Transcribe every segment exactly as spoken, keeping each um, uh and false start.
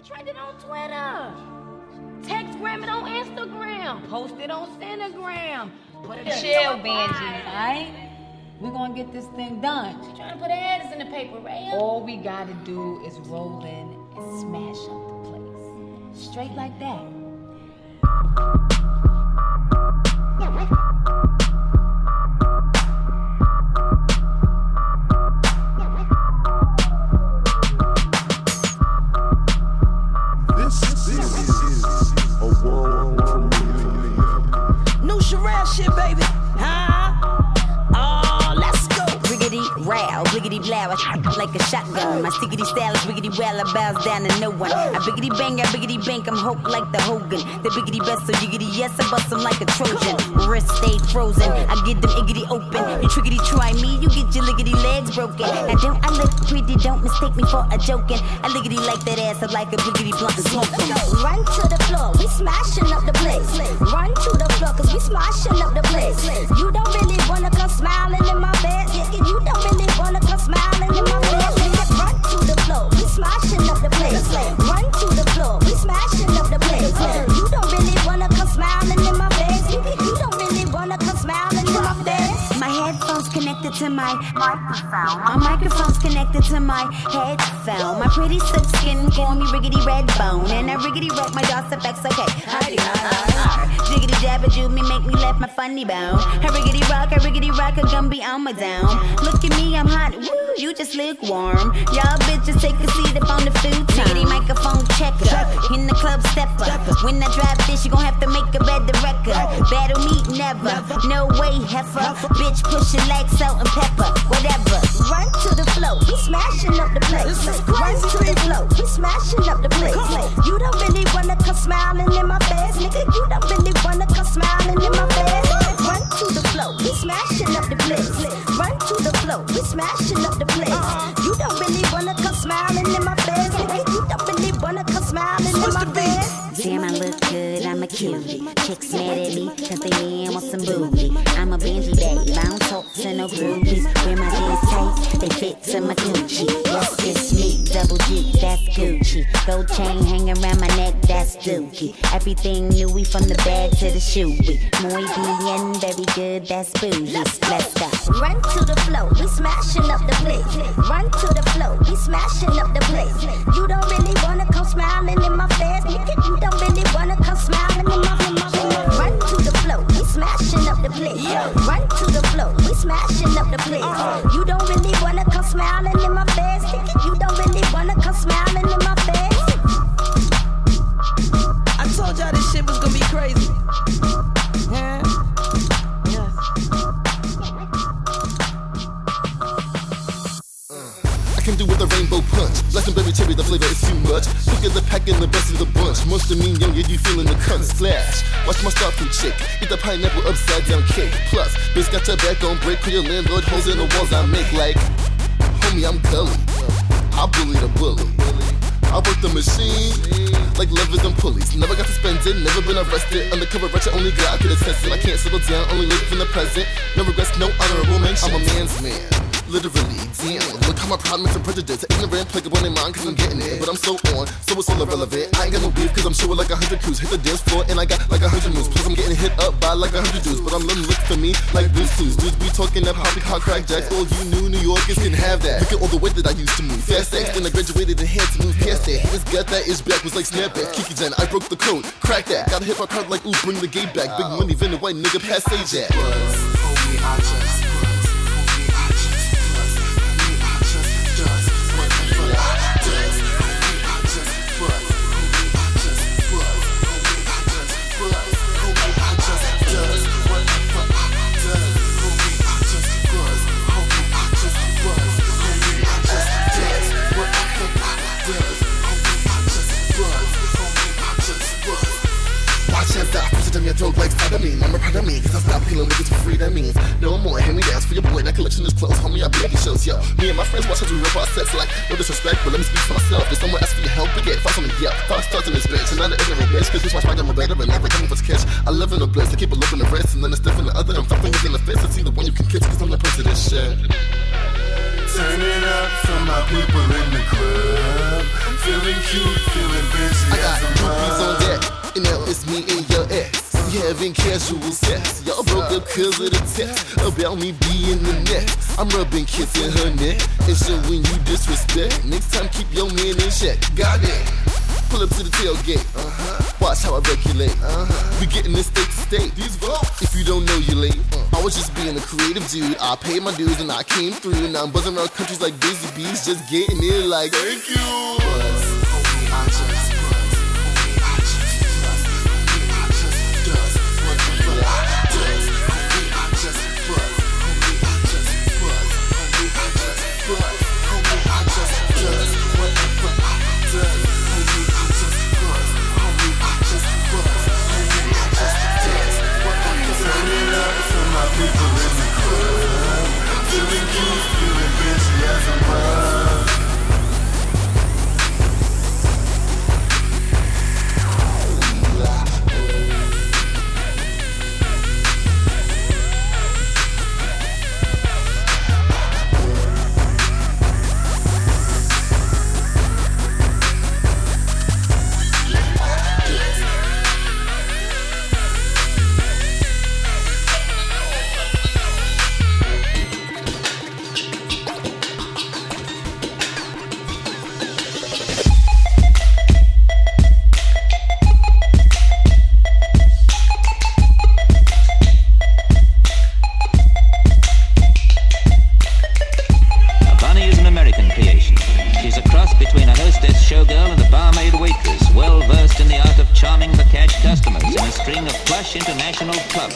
Trend it on Twitter. Textgram it on Instagram. Post it on Cinegram. Put it Chill, Benji. Alright? We're gonna get this thing done. She's trying to put ads in the paper, Raya. All we gotta do is roll in and smash up the place. Straight like that. This is a world premiere. New Sherelle shit, baby. Huh? Oh, let's go. Riggedy row, bliggity blow, like a shotgun. My stickity style is riggedy well, I bows down to no one. I biggity bang, I biggity bank, I'm hope like the Hogan. The biggity best, so yiggity yes, I bust them like a Trojan. Wrist stay frozen, I get them iggity open. You triggity try me, you get your liggity legs broken. Now don't I look pretty, don't mistake me for a joking. I liggity like that ass, I like a biggity blunt and smoking. Run to the floor, we smashing up the place. Run to the floor, cause we smashing up the place. You don't really wanna come smiling in my bed. You don't really wanna come smiling in my bed. Run to the floor, we smashing up the place. Run to the floor, we smashing up the place. You don't really wanna come smiling in my face. You don't really wanna come smiling in my face. My headphones connected to my microphone. My microphone's connected to my headphone. My pretty silk skin call me Riggedy Red Bone. And I riggedy rock my DOS effects, okay. Howdy, jiggity jabba do me, make me laugh my funny bone. I riggedy rock, I riggedy rock, a gumby on my down. Look at me, I'm hot, woo, you just lukewarm. Y'all bitches take a seat up on the food time. Riggedy microphone checker, in the club stepper. When I drop this, you gon' have to make a better record. Battle me, never, no way, heifer. Bitch, push your legs, salt and pepper, whatever. Run to the floor, we smashing up the place. Run to the floor, we smashing up the place. You don't really wanna come smiling in my face, nigga. You don't really wanna come smiling in my face. Run to the floor, we smashing up the place. Run to the floor, we smashing up the place. You don't really wanna come smiling in my face, nigga. You don't really wanna come smiling in my face. Damn, I look good, I'm a cutie. Chicks mad at me, cause they in want some booty. I'm a Benji babe, I don't talk to no groupies. Wear my jeans tight, they fit to my Gucci. Yes, it's me, double G, that's Gucci. Gold chain hang around my neck, that's Dookie. Everything new, we from the bag to the shoe. Muy bien, very good, that's bougie. Let's go. Run to the floor, we smashing up the place. Run to the floor, we smashing up the place. You don't really wanna come smiling in my face, nigga. You don't really wanna come smiling in my face. Run to the floor, we smashing up the place. Run to the floor, we smashing up the place. You don't really wanna come smiling in my face, nigga. You don't really wanna come smiling in my face. I told y'all this shit was gonna be crazy. Yeah. I can do with a rainbow punch. Like some berry cherry, the flavor is too much. Look at the pack and the best of the bunch. Monster mean young, yeah, you feeling the cunt splash. Watch my star food chick, eat the pineapple upside down cake. Plus, bitch got your back on break, put your landlord holes in the walls I make like. Homie, I'm gully. I bully the bully. I work the machine like levers and pulleys. Never got suspended, never been arrested. Undercover wretched, only God could attest it. I can't settle down, only live in the present. No regrets, no honorable mention. I'm a man's man. Literally, damn, look how my problem is a prejudice. Ignorant, plagueable in mind, cause I'm getting it. But I'm so on, so it's all irrelevant. I ain't got no beef, cause I'm sure like a hundred crews. Hit the dance floor, and I got like a hundred moves. Plus I'm getting hit up by like a hundred dudes. But I'm letting look for me like blues clues. Dudes be talking up poppycock crack jacks. All you new New Yorkers can have that. Look at all the way that I used to move. Fast X, then I graduated and had to move past that. His got that ish back was like snapback. Kiki Jen, I broke the code, crack that. Got a hip hop crowd like ooh, bring the gate back. Big money, Vinny White nigga, pass Sage at. Homie, I just your throat like Spider-Man. I'm a part of me, cause I stopped killing niggas for free, that means no more hand-me-downs for your boy. That collection is close, homie, I baby shows, yo. Me and my friends watch how we rip our sets like, no disrespect, but let me speak for myself. There's someone ask for your help, but get find something, yeah. Five stars in this bitch, and I'm the ignorant bitch, cause this watch my damn better, and never coming for cash. I live in a bliss, I keep a look in the wrist, and then a stiff in the other. I'm fucking within the fist, I see the one you can kiss, cause I'm the prince of this shit. Turn it up for my people in the club. Feeling cute, feeling big. I got groupies on deck, and now it's me and your ex. We having casual sex. Y'all broke up cause of the text about me being the next. I'm rubbing kissing her neck and showing you disrespect. Next time keep your man in check. Got it. Pull up to the tailgate. Uh-huh. Watch how I regulate. Uh-huh. We getting this state to state. These votes. If you don't know, you late. Uh. I was just being a creative dude. I paid my dues and I came through. Now I'm buzzing around countries like busy bees, just getting it like thank you. Buzz, homie, I just buzz. Homie, I just buzz. Homie, I just does what the fuck I does. Homie, I just buzz. Homie, I just buzz. Homie, I just buzz. Homie, I just does what the fuck I does. Homie, I just buzz. Homie, I just buzz. Homie, I just does what the fuck I does. Turning up for my people in the club. Feeling good, feeling busy as a mug. International clubs.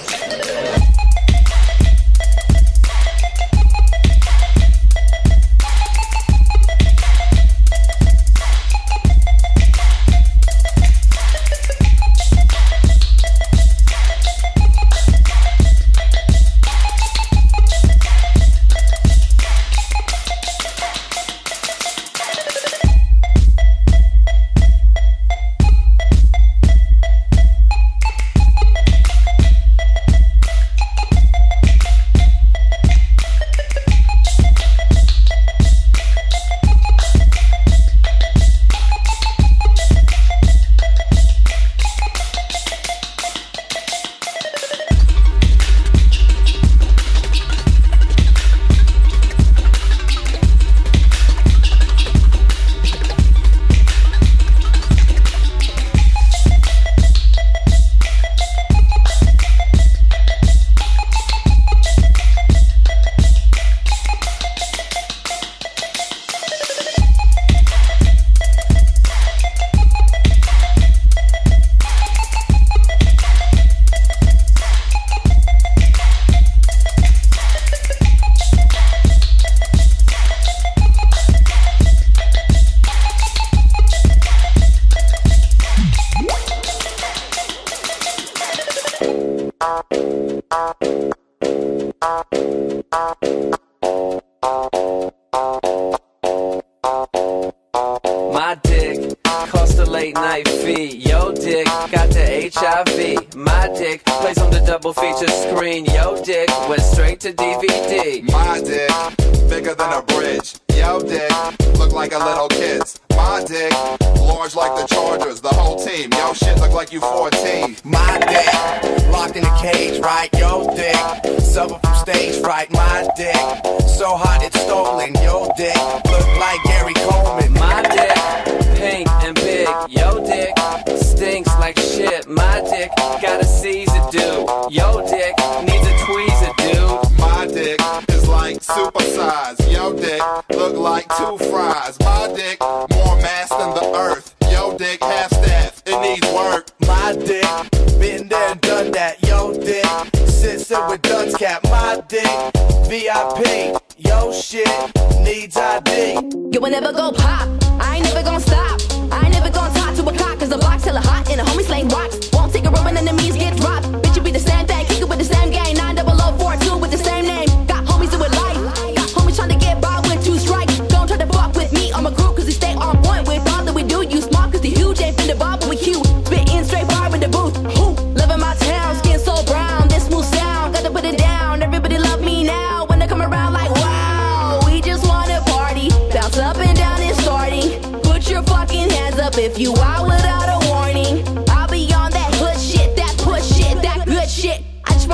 My dick cost a late night fee. Yo dick got the H I V. My dick plays on the double feature screen. Yo dick went straight to D V D. My dick bigger than a bridge. Yo dick look like a little kid's. My dick large like the Chargers, the whole team. Yo shit look like you fourteen. My dick locked in a cage, right? Yo dick suffer from stage fright. My dick so hot it's stolen. Yo dick look like Gary Coleman. My dick pink and big. Yo dick stinks like shit. My dick got a Caesar dude. Yo dick needs a tweezer dude. My dick is like supersized. Yo dick look like two fries. My dick more mass than the earth. Yo dick half staff, it needs work. My dick been there and done that. Yo dick sits there with Duns cap. My dick V I P. Yo shit needs I D. You will never go pop. I ain't never gonna stop. I ain't never gonna talk to a clock. Cause the block's hella hot and the homies slaying rocks. Won't take a run when enemies get dropped. Bitch, you be the same thing. Kick it with the same gang. nine double oh four two with the same name. Got homies do it life. Got homies trying to get by with two strikes. Don't try to fuck with me or my group. Cause we stay on point with all that we do. You smart cause the huge ain't finna bother with you. Spitting straight fire in the booth. Ooh, living my town. Skin so brown. This smooth sound. Got to put it down. Everybody love me now. When they come around like wow. We just wanna party. Bounce up and down and starting. Put your fucking hands up if you out without a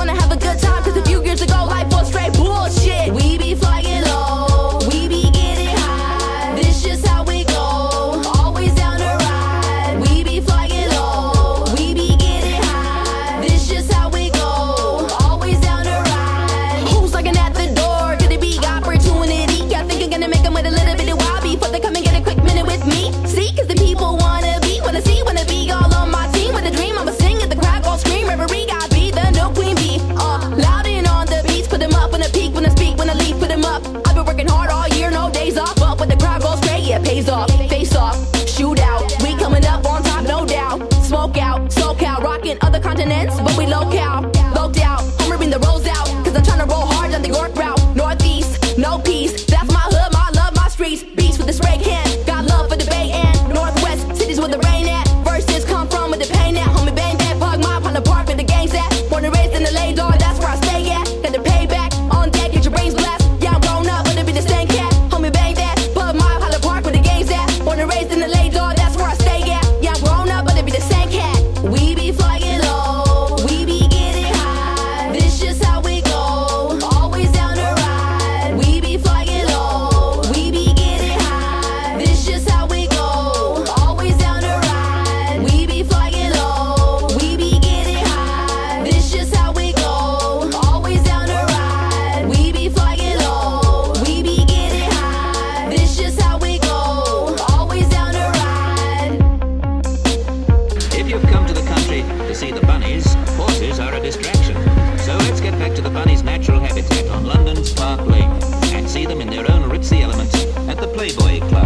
wanna have a good time, cause a few years ago life was straight bullshit. We be flying low, we be getting high. This just how we go, always down to ride. We be flying low, we be getting high. This just how we go, always down to ride. Who's looking at the door? Could it be opportunity? Yeah, think I'm gonna make them with a little bit of wild before they come and get a quick minute with me. See, cause the people wanna be, wanna see, wanna be all on my team. With a dream, I'ma sing at the crowd, go scream. Reverie, I be the new queen bee. Uh, loud and on the beats, put them up when I peak, when I speak, when I leave, put them up. I've been working hard all year, no days off. But when the crowd goes straight, yeah, pays off. Face off, shoot out. We coming up on top, no doubt. Smoke out, SoCal, rocking other continents, but we local. Low out, I'm ripping the rolls out, cause I'm trying to roll hard on the York route. Northeast, no peace. That's my hood, my love, my streets. Beats with the spray can. Got love for the Bay and Northwest cities where the rain at. Verses come from with the pain at. Homie bang that pug mob on the park where the gang's at. Born and raised in the lay dog, that's where I stay at. Got the payback on deck, get your brains blast. Yeah, I'm grown up, but it be the same cat. Homie bang that pug mob on the park where the gang's at. Born and raised in the lay dog, that's where I stay at. Yeah, I'm grown up, but it be the same cat. We be flying low, we be getting high. This just how we go, always down to ride. We be flying low, we be getting high. This just how we go, always down to ride. We be flying low, we be getting high. This just how we go, always down to ride. We be flying low, we be getting high. This just how we go, always down to ride. If you've come to the country to see the bunnies, horses are a distraction. So let's get back to the bunnies' natural habitat on London's Park Lane and see them in their own ritzy element at the Playboy Club.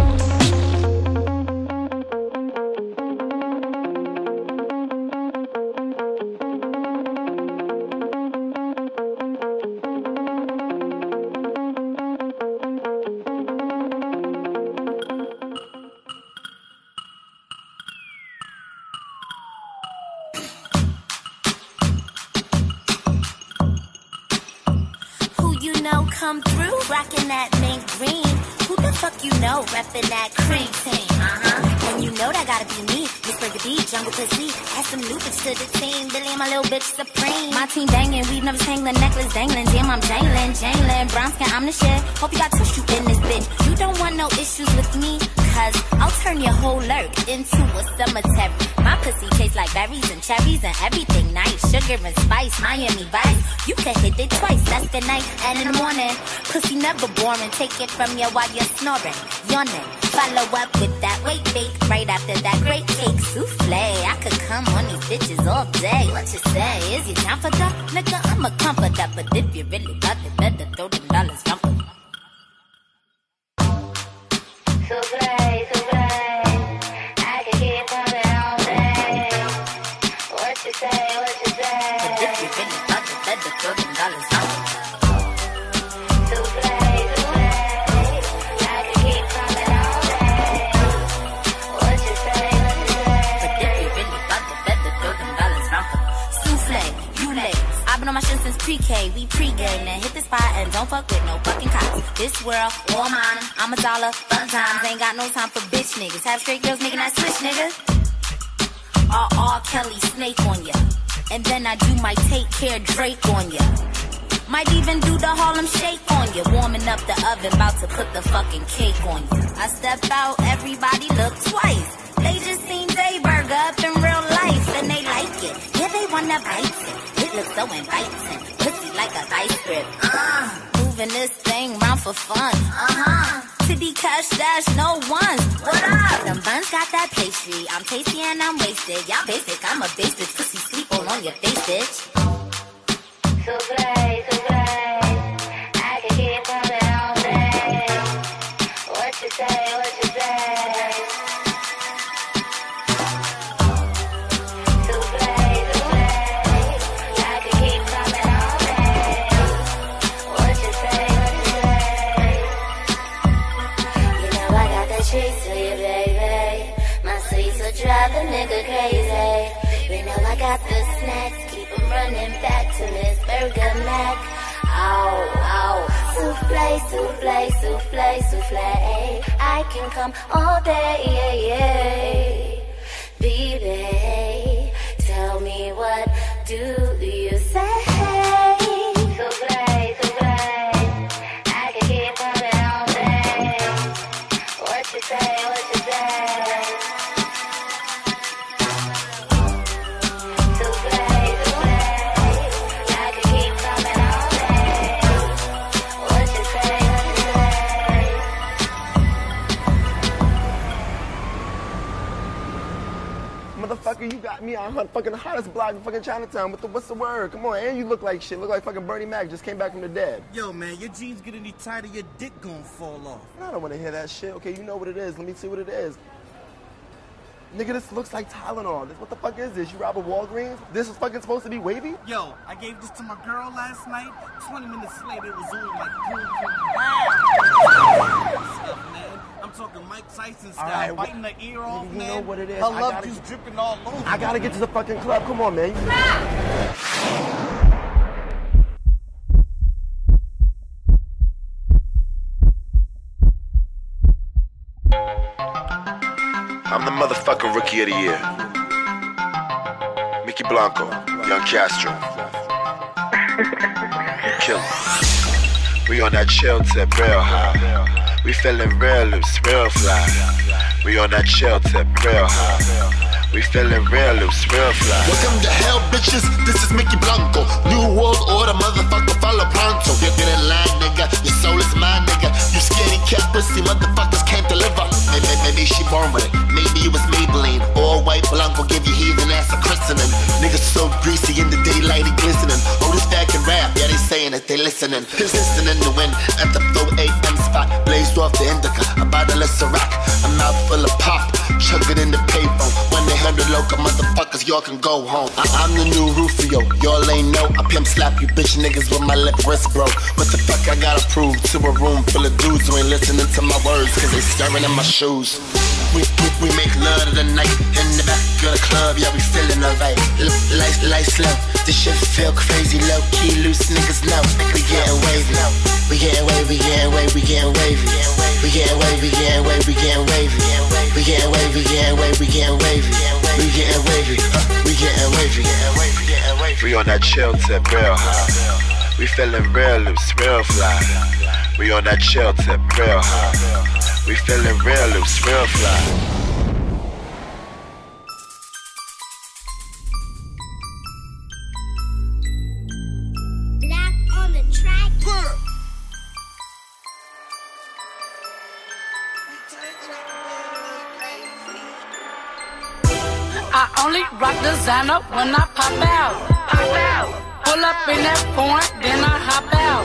Who you know come through, rockin' that mint green. Who the fuck you know, reppin' that cream team? Uh-huh. And you know that gotta be me. Miss Burger B, Jungle Pussy. Add some new bitch to the team. Billy and my little bitch supreme. My team bangin', we've never tangling, necklace dangling. Damn, I'm jangling, jangling. Brown skin, I'm the shit. Hope you got tissue in this bitch. You don't want no issues with me, cause I'll turn your whole lurk into a cemetery. My pussy tastes like berries and cherries and everything nice. Sugar and spice, Miami Vice. You can hit it twice, that's the night and in the morning. Pussy never boring, take it from you while you're snoring, yawning. Follow up with that weight bake, right after that great cake souffle. I could come on these bitches all day. What you say? Is you down for that? Nigga, I'm a comforter, but if you really got it, better throw them dollars from me. Souffle, souffle, I could keep coming all day. What you say? What you say? But if you really got it, better throw them dollars from me. On my shit since pre-K, we pre-game and hit the spot and don't fuck with no fucking cops. This world, all mine, I'm a dollar, fun times, ain't got no time for bitch niggas. Have straight girls making that switch, nigga. R. R. Kelly snake on ya, and then I do my take care Drake on ya. Might even do the Harlem Shake on ya, warming up the oven, about to put the fucking cake on ya. I step out, everybody look twice. They just seen Dayburger up in real life and they like it. Yeah, they wanna bite it. It looks so inviting. Pussy like a vice grip. Uh, moving this thing round for fun. Uh-huh. Titty cash dash, no ones. What up? Them buns got that pastry. I'm tasty and I'm wasted. Y'all basic, I'm a base bitch. Pussy sleep all on your face, bitch. Souffle, souffle. I can keep coming all day. What you say, what you say? Drive a nigga crazy. You know I got the snacks, keep 'em running back to Miss Burger Mac. Ow, ow. Souffle, souffle, souffle, souffle. I can come all day, yeah, yeah. Baby, tell me what do you say? Motherfucker, you got me on fucking the hottest block in fucking Chinatown. What the, what's the word? Come on, and you look like shit. Look like fucking Bernie Mac just came back from the dead. Yo, man, your jeans get any tighter, your dick gonna fall off. I don't want to hear that shit. Okay, you know what it is. Let me see what it is. Nigga, this looks like Tylenol. This, what the fuck is this? You rob a Walgreens? This is fucking supposed to be wavy? Yo, I gave this to my girl last night. twenty minutes later, it was all like stuff, man. I'm talking Mike Tyson style, right, biting the ear off, you man. know what it is. Her I love gotta juice get, dripping all over. I gotta get to the fucking club. Come on, man. I'm the motherfucking rookie of the year. Mickey Blanco, Young Castro. Kill. We on that chill tip, real high. We feeling real loose, real fly. We on that chill tip, real high. We feeling real loose, real fly. Welcome to hell, bitches. This is Mickey Blanco. New world order, motherfucker, follow pronto. Get in line, nigga. Your soul is mine, nigga. You skinny cat pussy, motherfuckers can't deliver. Maybe, maybe she born with it. Maybe it was Maybelline. All white Blanco give you heathen ass a christening. Niggas so greasy in the daylight, he glistening. Oh, this guy can rap. Yeah, they saying it, they listening. His listening to win at the four A M spot. Blazed off the indica, a bottle of Ciroc. A mouth full of pop. Chug it in the payphone. When they hundred local motherfuckers, y'all can go home. I I'm the new Rufio, y'all ain't know. I pimp slap you bitch niggas with my lip wrist, bro. What the fuck I gotta prove to a room full of dudes who ain't listening to my words, cause they staring in my shoes. We, we, we make love to the night in the back of the club, yeah, we feeling alright. Life, life slow, this shit feel crazy, low key, loose niggas know. We getting wavy, we getting wavy, we getting wavy, we getting wavy. We getting wavy, we getting wavy, we getting wavy. We getting wavy, we getting wavy, we getting wavy. We getting wavy, uh, we getting wavy. We on that chill tip, real high. We feeling real loose, real fly. We on that chill tip, real high. We feeling real loose, real fly. I only rock designer when I pop out. Pop out. Pull up in that foreign, then I hop out.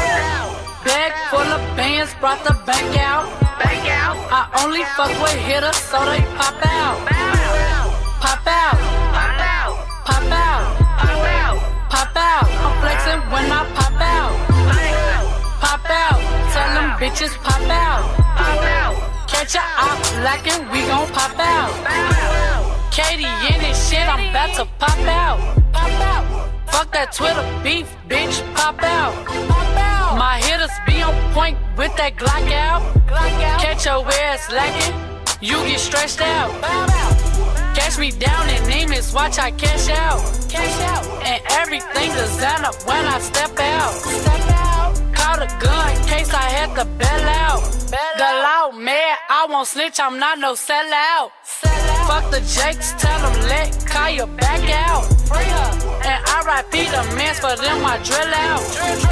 Bag full of bands, brought the bank out. Bank out. I only fuck with hitters, so they pop out. Pop out. Pop out. Pop out. Pop out. Pop out. I'm flexing when I pop out. Pop out. Tell them bitches pop out. Pop out. Catch a op lacking, we gon' pop out. Katie in this shit, I'm about to pop out. Pop out. Fuck that Twitter beef, bitch, pop out. Pop out. My hitters be on point with that Glock out. Glock out. Catch your ass lacking, you get stretched out. Catch me down in Nemus, watch I cash out. Cash out. And everything designer when I step out. Step out. Caught a gun, case I had to bail out. The loud man, I won't snitch, I'm not no sellout. Fuck the Jakes, tell them let Kaya back out. And R I P the mans, for them I drill out.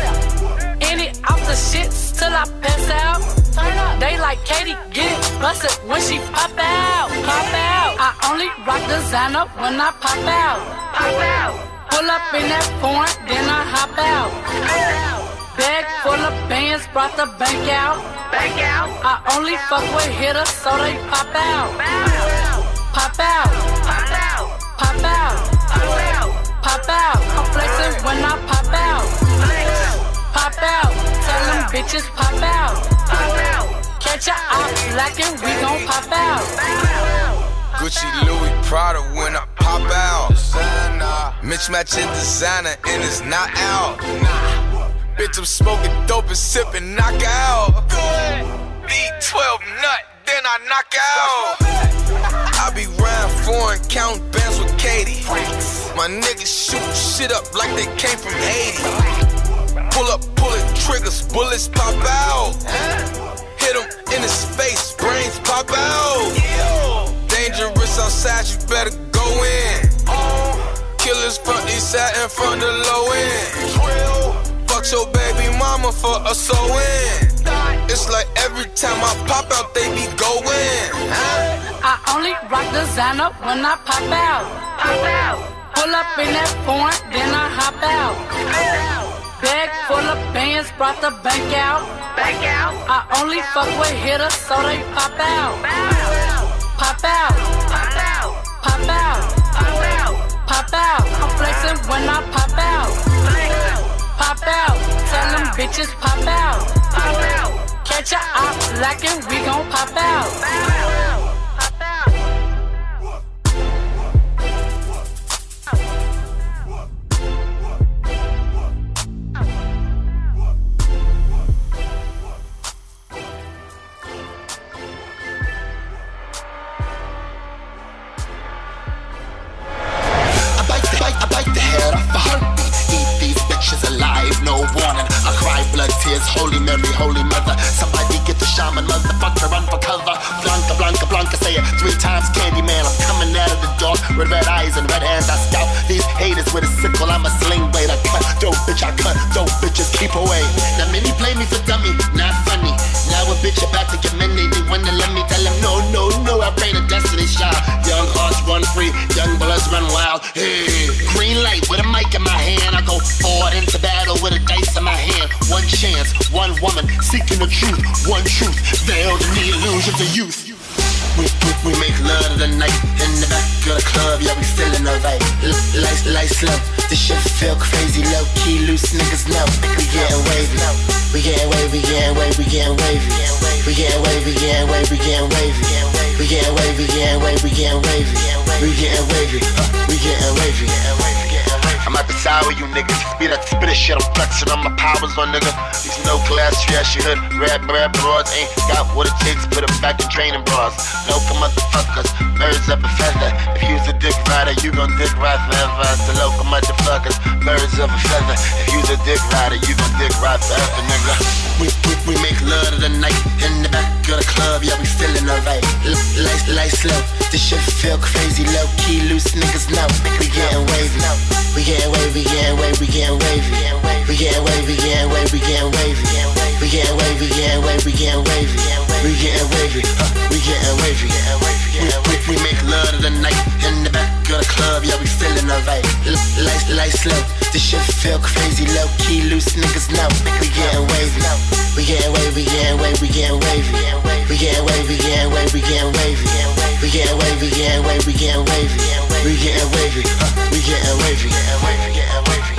Any off the shits till I pass out. They like Katie, get it busted when she pop out. Pop out. I only rock designer when I pop out. Pop out. Pull up in that foreign, then I hop out. Bag full of bands, brought the bank out. Bank out. I only fuck with hitters, so they pop out. Pop out. Pop out. Pop out. Pop out. Pop out. I'm flexing when I pop out. Pop out. Tell them bitches pop out. Pop out. Catch a op lacking, we gon' pop out. Gucci, Louis, Prada when I pop out. Mismatching designer and it's not out. Bitch, I'm smoking dope and sipping knockout. D twelve nut, then I knock out. I be round foreign, counting bands with Katie. My niggas shoot shit up like they came from Haiti. Pull up, pulling triggers, bullets pop out. Hit him in his face, brains pop out. Dangerous outside, you better go in. Killers from east side and from the low end. Fuck your baby mama for a sew-in. It's like every time I pop out, they be going. I only rock designer when I pop out. Pop out. Pull up in that foreign, then I hop out. Bag full of bands, brought the bank out. Bank out. I only fuck with hitters, so they pop out. Pop out. Pop out. Pop out. Pop out. Pop out. I'm flexing when I pop out. Pop out. Tell them bitches pop out. Pop out. Catch a op lacking, we gon' pop out. Pop out. Tears, Holy Mary, Holy Mother. Somebody get the shaman, motherfucker, run for cover. Blanca, Blanca, Blanca, say it three times, Candyman. I'm coming out of the dark with red eyes and red hands. I scout these haters with a sickle. I'm a sling blade. I cut, dope bitch, I cut, dope bitches keep away. Now many play me for dummy, not funny. Now a bitch about to get many. They wanna let me tell them no, no, no. I pray the destiny shine. Young hearts run free, young bloods run wild. Hey, green light with a mic in my hand. I go forward into battle with a dice in my hand. One chance, one woman seeking the truth, one truth, veiled in the illusions of youth. We, we, we make love to the night in the back of the club, yeah, we feeling alright. Lights, lights slow, this shit feel crazy, low key, loose niggas know we getting wavy, we getting wavy, we getting wavy, we getting wavy, we getting wavy, we getting wavy, we getting wavy, we getting wavy, we getting wavy, we getting wavy, we getting wavy, we getting wavy. I'm at the side with you niggas. Be that spit shit, I'm flexing on my powers on nigga. These no class trashy hood, rap, rap broads ain't got what it takes, put them back in training bras. Local motherfuckers, birds of a feather. If you's a dick rider, you gon' dick ride forever. It's the local motherfuckers, birds of a feather. If you's a dick rider, you gon' dick ride forever, nigga. We, we, we make love to the night in the back of the club, yeah, we feeling alright. Lights, lights slow, this shit feel crazy, low key, loose niggas know we getting wavy. We getting wavy, we getting wavy, we getting wavy. We getting wavy, we getting wavy, we getting wavy. We getting wavy, we getting wavy, we getting wavy. We getting wavy, we getting wavy. We, we, we make love to the night in the back of the club, yeah, we feeling alright. Lights, lights slow, this shit feel crazy, low key, loose niggas know we getting wavy. We getting wavy, we getting wavy, we getting wavy. We getting wavy, we getting wavy, we getting wavy. We getting wavy, we getting wavy, we getting wavy. We getting wavy, we getting wavy. Wavy, getting wavy.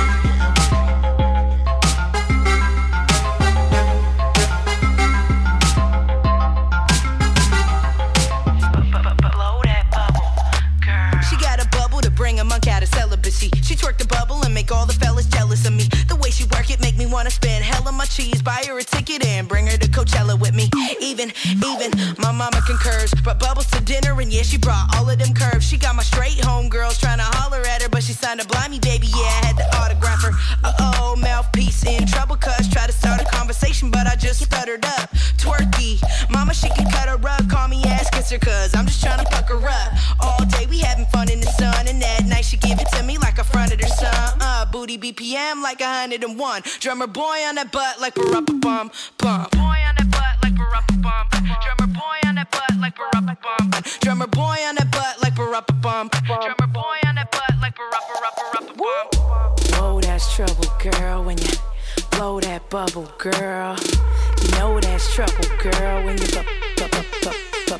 She got a bubble to bring a monk out of celibacy. She twerk the bubble and make all the fellas jealous of me. The way she work it make me wanna spend hell on my cheese. Buy her a ticket and bring her to Coachella with me. Even, even, my mama concurs. Brought bubbles to dinner and yeah, she brought all of them curves. She got my straight homegirls trying to holler at her, but she signed a blimey, baby, yeah, I had to autograph her. Uh-oh, mouthpiece in trouble, cuz try to start a conversation, but I just stuttered up. Twerky, mama, she can cut her up, call me ass kisser, cuz I'm just trying to fuck her up. All day we having fun in the sun, and that night she give it to me like I fronted her son. Uh, booty B P M like one hundred and one. Drummer boy on that butt like ba-rup-a-bum, bum. Boy on that butt like ba-rup-a-bum. Drummer boy on that butt like ba-rup-a-bum. Drummer boy on that butt like ba-rup-a-bum. Drummer boy on that butt like ba-rup-a-rup-a-rup-a-bum. Whoa, that's trouble, girl, when you blow that bubble, girl. You know that's trouble, girl, when you bu- bu- bu- bu- bu-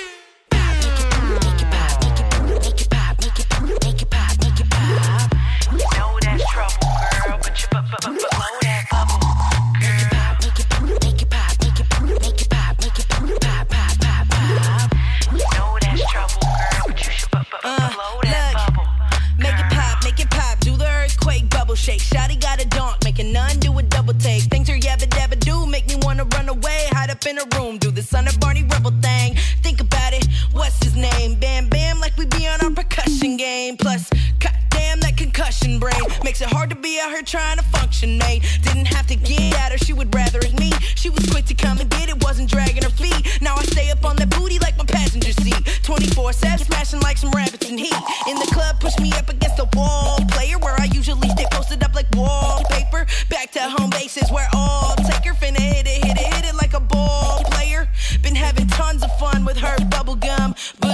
make it pop, make it pop, make it pop, make it pop, make it pop, make it pop. You know that's trouble, girl, but you bu- bu- bu- bu- blow that bubble. Make it pop, make it pop, make it pop, make it pop, make it pop, make it pop, pop, pop, pop, pop. You know that's trouble, girl, but you should bu- bu- bu- blow that bubble. Make it pop, make it pop, do the earthquake bubble shake. Shotty got a donk, make a nun do a double take. Things her yabba dabba do make me wanna run away. Hide up in a room, do the son of Barney Rubble thing. Think about it, what's his name? Bam Bam, like we be on our percussion game. Plus, goddamn that concussion brain makes it hard to be out here trying to function, mate. Didn't have to get at her, she would rather it's me. She was quick to come and get it, wasn't dragging her feet. Now I stay up on that booty like my passenger seat. twenty-four seven, smashing like some rabbits in heat. In the club, push me up against the wall. Player where I usually stay posted up like wallpaper. Back to home bases where all taker finna hit it, hit it, hit it like a ball player. Been having tons of fun with her bubble gum. But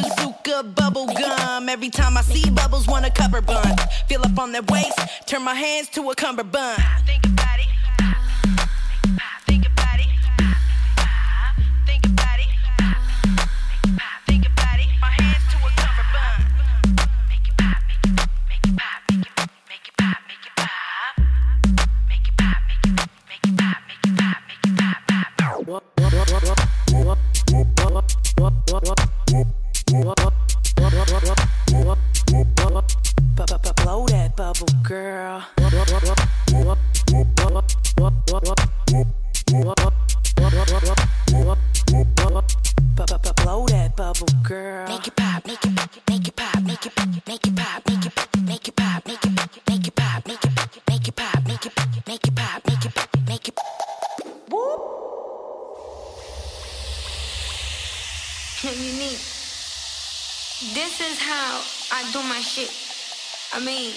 good bubble gum. Every time I see bubbles, want a cover bun. Feel up on their waist, turn my hands to a cummerbund. Think about it. Think about it. Think about it. Think about it. My hands to a cummerbund. Make it pop, make it, make it pop, make it, make it pop, make it pop. Make it pop, make it, make it pop, make it pop, make it pop, pop. Blow that bubble, girl. Blow that bubble, girl. Make it pop, make it, make it pop, make it, make it pop, make it, make it pop, make it, make it pop, make it, make it pop, make it, make it pop, make it, make it. Whoop. Unique. This is how I do my shit. I mean,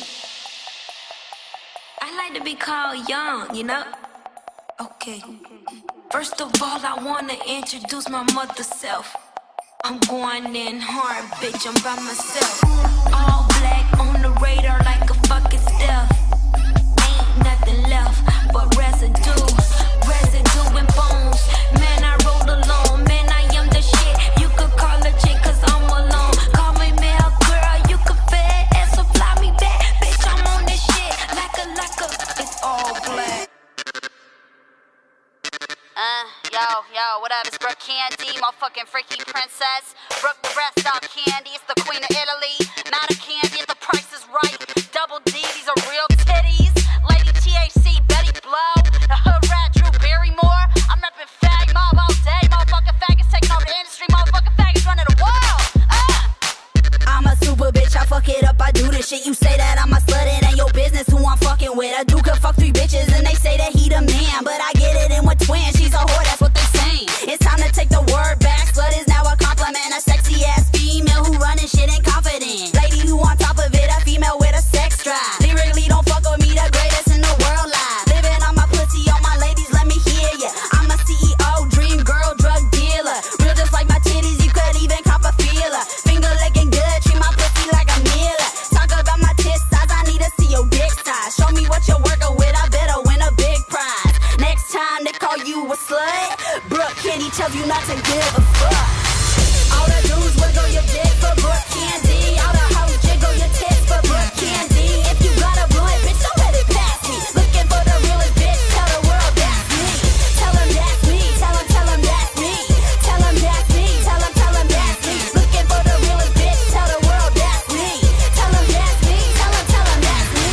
I like to be called young, you know? Okay. First of all, I wanna introduce my mother self. I'm going in hard, bitch, I'm by myself. All black on the radar like a fucking stealth. Ain't nothing left but residue. Residue and bones. Man, I roll alone. Man, I am the shit. You could call a chick cause I'm alone. Call me male girl, you could fed and supply me back. Bitch, I'm on this shit like a, like a, it's all black. Uh, yo, yo, what up? It's Brooke Candy, motherfucking freaky princess. Brooke the rest out Candy, it's the queen of Italy. Not a candy if the price is right. Double D, these are real titties. Lady T H C, Betty Blow. The hood rat, Drew Barrymore. I'm reppin' fag mob all day. Motherfucking faggots taking over the industry. Motherfucking faggots running the world. Uh! I'm a super bitch, I fuck it up, I do this shit. You say that I'm a slut, it ain't your business who I'm fucking with. A dude could fuck three bitches and they say that he the man. But I get it in with twins, she's a whore, that's what they saying. It's time to take the word back, slut is now a compliment. A sexy ass female who running shit and confident. Lady who on top of it, a female with a sex drive. Lyrically don't fuck with me, the greatest in the world live. Living on my pussy, on my ladies, let me hear ya. I'm a C E O, dream girl, drug dealer. Real just like my titties, you could even cop a feeler. Finger licking good, treat my pussy like a mealer. Talk about my tits size, I need to see your dick size. Show me what you're working with, I better win a big prize. Next time they call you a slut, Brooke Candy tells you not to give a fuck. All the dudes wiggle your dick for Brooke Candy. All the hoes jiggle your tits for Brooke Candy. If you got a blunt, bitch, don't let it pass me. Looking for the realest bitch, tell the world that's me. Tell them that's me, tell them, tell them that's me. Tell them that's me, tell them, tell them that's me. Looking for the realest bitch, tell the world that's me. Tell them that's me, tell them, tell them that's me.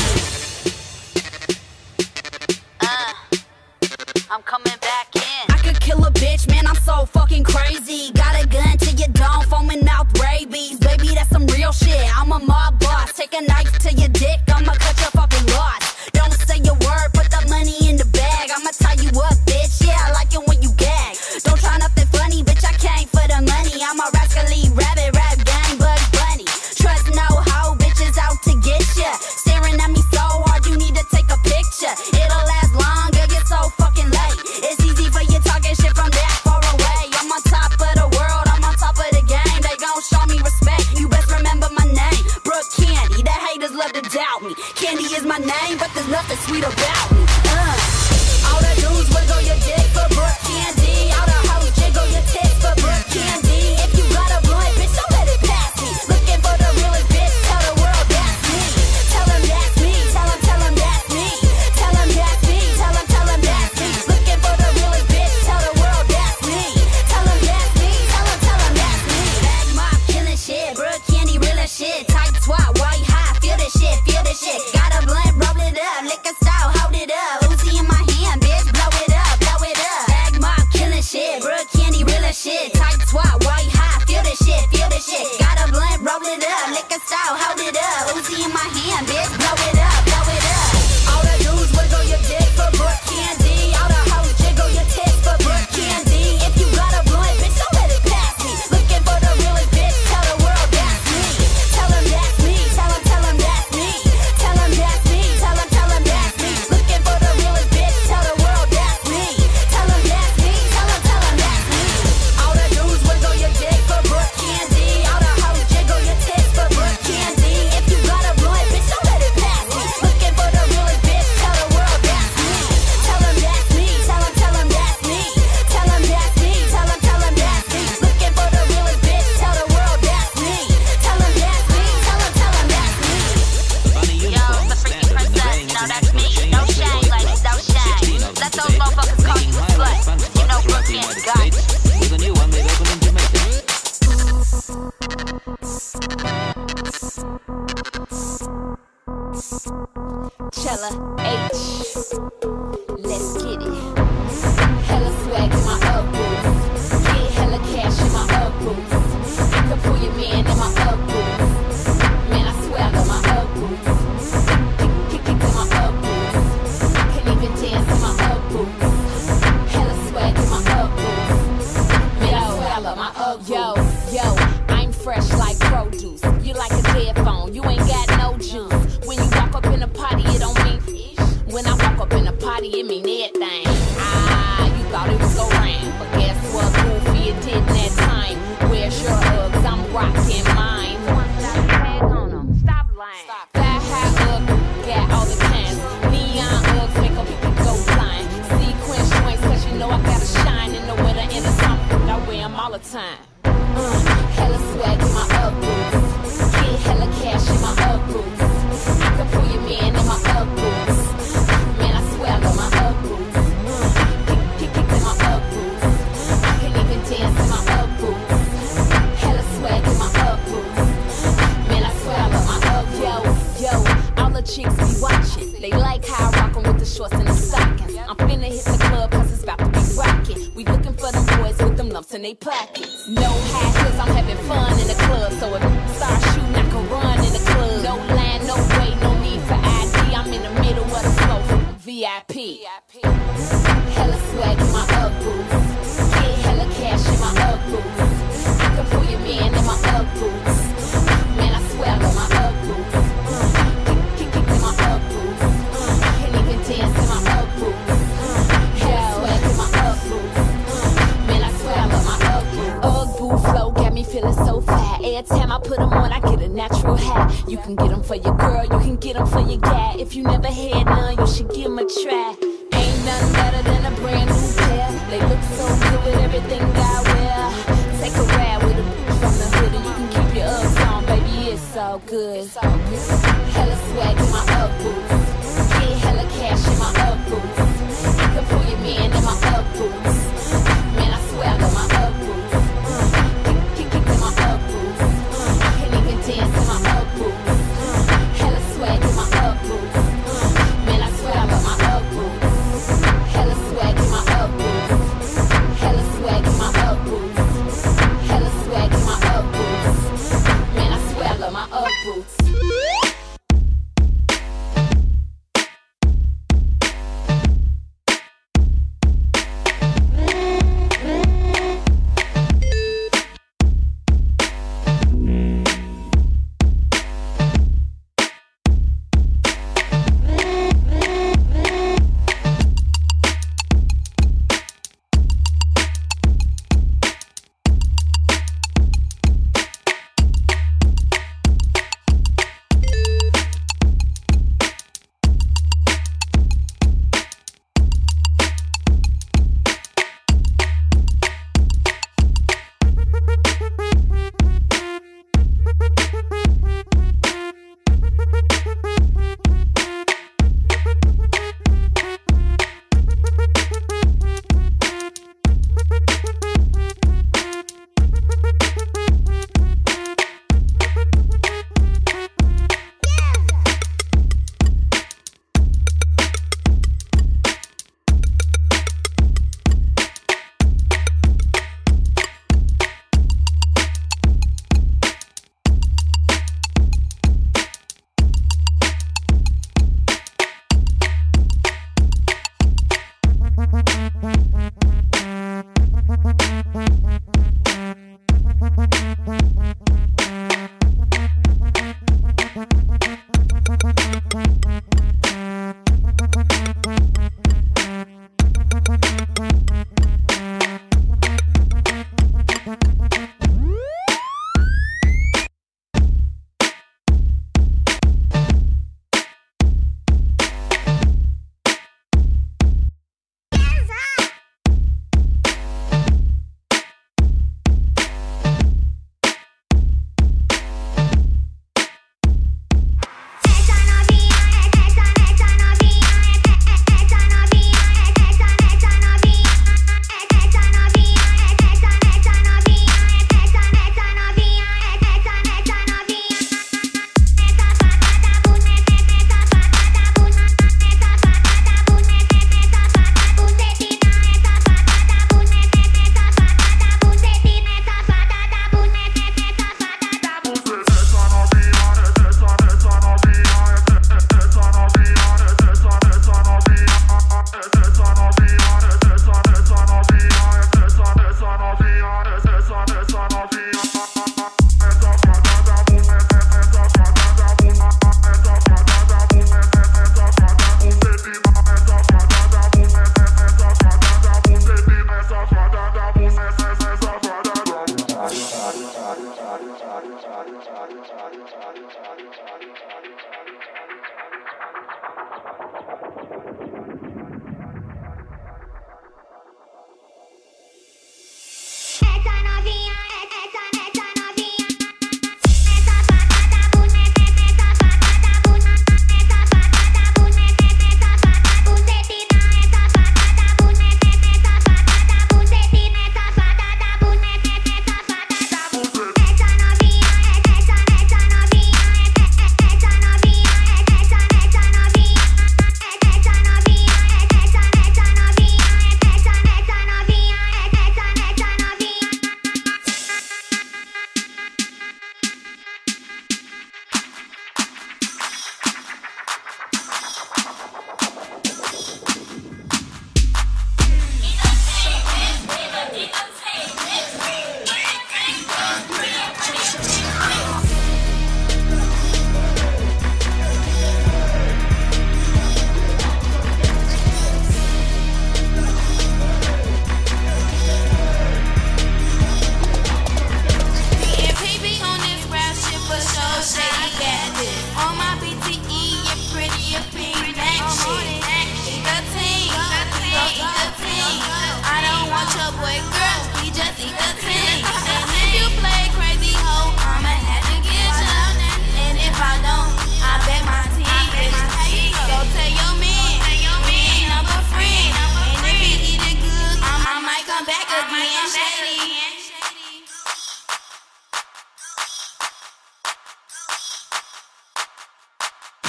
Uh, I'm coming back in. I could kill a bitch, man, I'm so fucking crazy. Got a gun to your dome, foaming mouth rabies. Baby, that's some real shit, I'm a mob boss. Take a knife to your dick, I'ma cut your fucking loss. Don't say your word, put the money in the bag. I'ma tie you up, bitch, yeah, I like it when you gag. Don't try nothing funny, bitch, I came for the money. I'm a rascally rabbit, rap gang, Bug Bunny. Trust no hoe, bitches out to get ya. Staring at me so hard, you need to take a picture. It'll last long, girl, get so fucking late. It's easy for you talking shit from that far away. I'm on top of the world, I'm on top of the game. They gon' show me respect, you best remember my name. Brooke Candy, the haters love to doubt me. Candy is my name, but there's nothing sweet about me. Uh. All the dudes wiggle your dick for Brooke Candy. All the hoes jiggle your tits for Brooke Candy. If you got a blunt, bitch, don't let it pass me. Looking for the realest bitch, tell the world that's me. Tell them that's me, tell them, tell them that's me. Tell them that's me, tell them, tell them that's me. Looking for the realest bitch, tell the world that's me. Tell them that's me, tell them, tell them that's me. Bag mob, killing shit, Brooke Candy, real as shit. Tight swat, white high, feel this shit, feel this shit. Got a blunt, roll it up, liquor style, hold it up. Uzi in my hand, bitch, blow it up, blow it up. Bag mob, killing shit, Brooke Candy, real as shit. Tight swat, white high, feel this shit, feel this shit. Got a blunt, roll it up, liquor style, hold it up. Uzi in my hand, bitch, blow it up, blow it up. All the dudes wiggle your dick for Brooke Candy. All the hoes jiggle your tits for Brooke Candy. If you got a blunt, bitch, don't let it pass me. Looking for the realest bitch, tell the world that's me. Tell them that's me, tell them, tell them that's me. Tell them that's me, tell them, tell them that's me. Looking for the realest bitch, tell the world that's me. Tell them that's me, tell them, tell them that's me. All the dudes wiggle your dick for Brooke Candy. All the hoes jiggle lumps in their pockets. No hat, cause I'm having fun in the club. So if you start shooting, I can run in the club. No line, no way, no need for I D. I'm in the middle of the flow from V I P. Hella swag in my Ugg boots. Get hella cash in my Ugg boots. I can pull your man in my Ugg boots. Man, I swear I love my Ugg boots. Kick, kick, kick in my Ugg boots. Can't even dance in my Ugg boots. Hella swag in my Ugg boots. Man, I swear I love my Ugg boots. Ugg boot flow got me feeling so fat. Every time I put them on, I get a natural hat. You can get them for your girl, you can get them for your guy. If you never had none, you should give them a try. Ain't nothing better than a brand new pair. They look so good with everything I wear. Take a ride with a bitch from the hood and you can keep your Uggs on, baby, it's all good. It's all good. Hella swag in my Ugg boots. Get hella cash in my Ugg boots. I can pull your man in my Ugg boots. Man, I swear I love my Ugg boots. Kick, kick, kick in my Ugg boots. Can't even dance in my Ugg boots. Hella swag in my Ugg boots. Man, I swear I love my Ugg boots. Hella swag in my Ugg boots. Hella swag in my Ugg boots. Hella swag in my Ugg boots. Man, I swear I love my Ugg boots.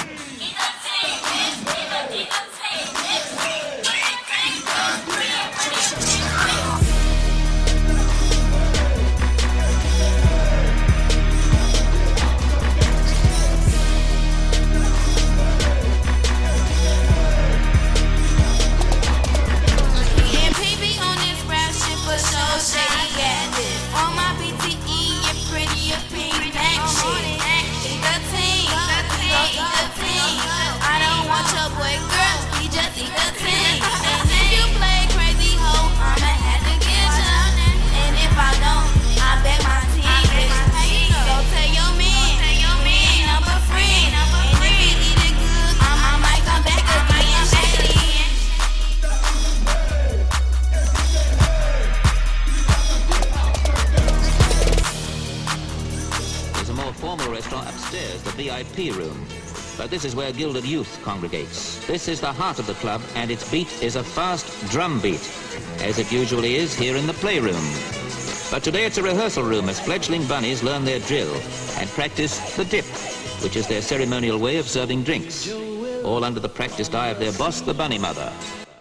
V I P room. But this is where Gilded Youth congregates. This is the heart of the club, and its beat is a fast drum beat, as it usually is here in the playroom. But today it's a rehearsal room as fledgling bunnies learn their drill and practice the dip, which is their ceremonial way of serving drinks, all under the practiced eye of their boss, the bunny mother.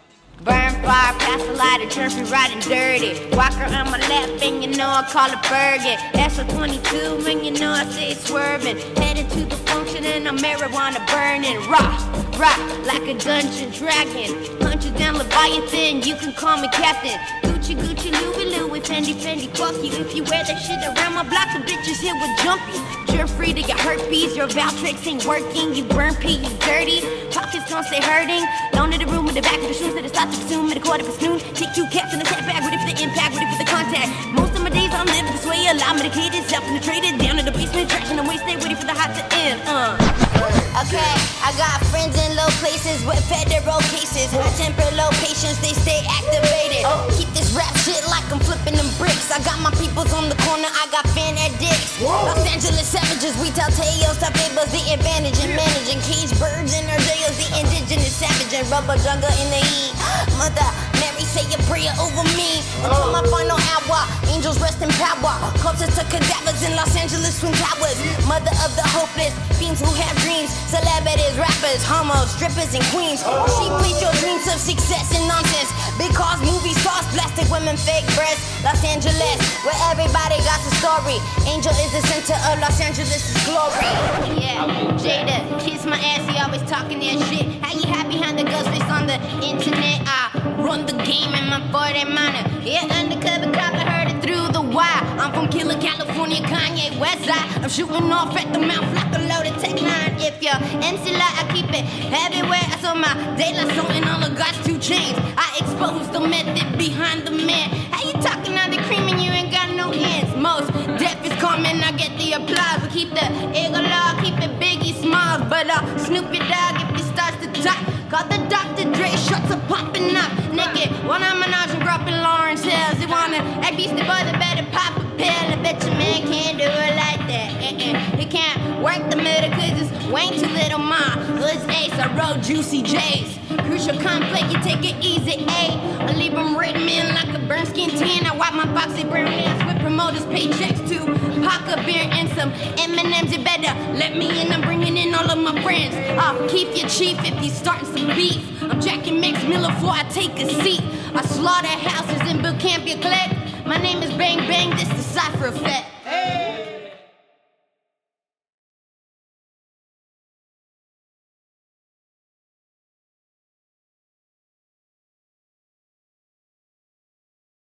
Burn fire, pass a lighter, turn me riding dirty. Walker on my left, and you know I call it Bergen. S O twenty-two, and you know I stay swerving. Headed to the function, and I'm marijuana burning. Rock, rock, like a dungeon dragon. Hunt you down Leviathan, you can call me Captain. Gucci, Gucci, Louis, Louis, Fendi, Fendi, fuck you. If you wear that shit around my block, the bitches here will jump you. Germ free to get herpes, your Valtrex ain't working. You burn pee, you dirty. Pockets don't stay hurting. Down to the room with the back of the shoes to the start to consume at a quarter past noon. Take two caps in the setback, ready for the impact, ready for the contact. Most of my days I'm living this way, allow me to kid it, self-penetrated, down to the basement, trashing and wasted, ready for the hot to end, uh. Okay, I got friends in low places with federal cases. High temper, low patience, they stay activated. Keep this rap shit like I'm flipping them bricks. I got my peoples on the corner, I got fan addicts. Los Angeles savages, we tell tales, tell fables, the advantage in managing cage birds in our jails. The indigenous savage and rubber jungle in the heat. Mother Mary, say a prayer over me until my final hour. Angels rest in power. Corpses to cadavers in Los Angeles Twin Towers. Mother of the hopeless, fiends who have dreams. Celebrities, rappers, homos, strippers, and queens. She please your dreams of success and nonsense. Because movie stars, plastic women, fake breasts. Los Angeles, where everybody got a story. Angel is the center of Los Angeles' glory. Yeah, Jada, kiss my ass, he always talking that shit. How you hide behind the ghost face on the internet? I run the game in my forty minor. Yeah, undercover cop, I heard it through the wire. I'm from Killer, California, Kanye, Westside. I'm shooting off at the mouth like a loaded Tech nine. If you're M C lot, I keep it everywhere. I saw my daylight so in all the God's two chains. I expose the method behind the man. How you talking now? They creaming, you ain't got no ends. Most death is coming, I get the applause. We keep the eagle law, keep it Biggie Smalls. But uh, Snoopy Dogg, if he starts to talk, call the Doctor Dre, shots are popping up. Naked, one of Minaj and Grupp in Lawrence Hills. They wanna act beastie boy, they better pop a pill. I bet your man can't do it like that. Uh-uh. He can't work the middle cause it's way too little ma. Let's ace, I roll Juicy J's. Crucial conflict, you take it easy, A. I leave them written in like a burnt skin tan. I wipe my boxy brown hands with promoters' paychecks too. Pocket beer and some M and M's, you better let me in, I'm bringing in all of my friends. I'll keep you chief if you starting some beef. I'm Jackie Max Miller before I take a seat. I slaughter houses in boot camp, you click. My name is Bang Bang, this the Cypher Effect.